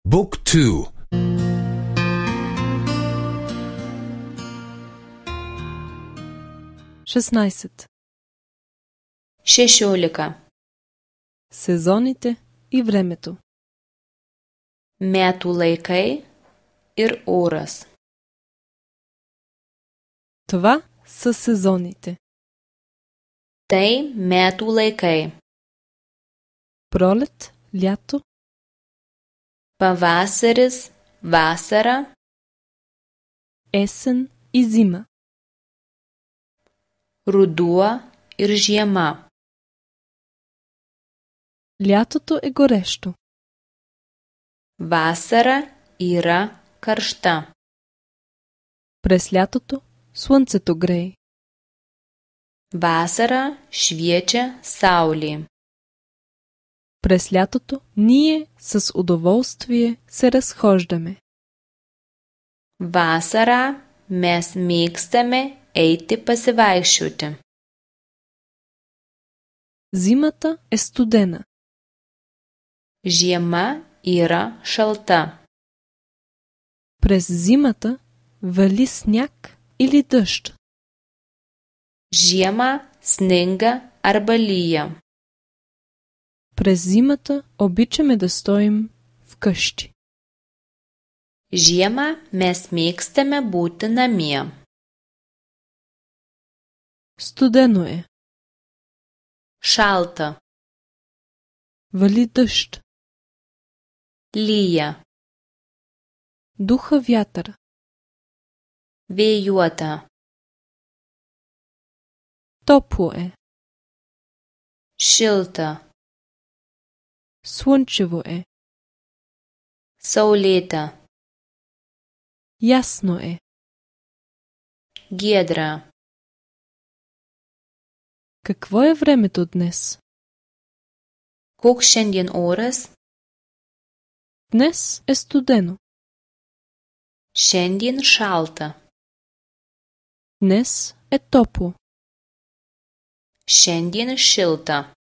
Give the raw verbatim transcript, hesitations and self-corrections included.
Book two. шестнайсет. Šešiolika. Сезоните и времето. Metų laikai ir oras. Това са сезоните. Tai metų laikai. Пролет, лято, Pavasaris, vasara, есен и зима. ruduo ir žiema. Лятото е горещо. Vasara yra karšta. През лятото слънцето грее. Vasara šviečia saulė. През лятото ние с удоволствие се разхождаме. Vasarą mes mėgstame eiti pasivaikščioti. Зимата е студена. Žiema yra šalta. През зимата вали сняг или дъжд. Žiemą sninga arba lyja. През зимата обичаме да стоим вкъщи. Žiemą mes mėgstame būti namie. Студено е. Šalta. Вали дъжд. Lyja. Духа вятър. Vėjuota. Топло е. Šilta. Слънчево е. Saulėta. Ясно е. Giedra. Какво е времето днес? Koks šiandien oras? Днес е студено. Šiandien šalta. Днес е топло. Šiandien šilta.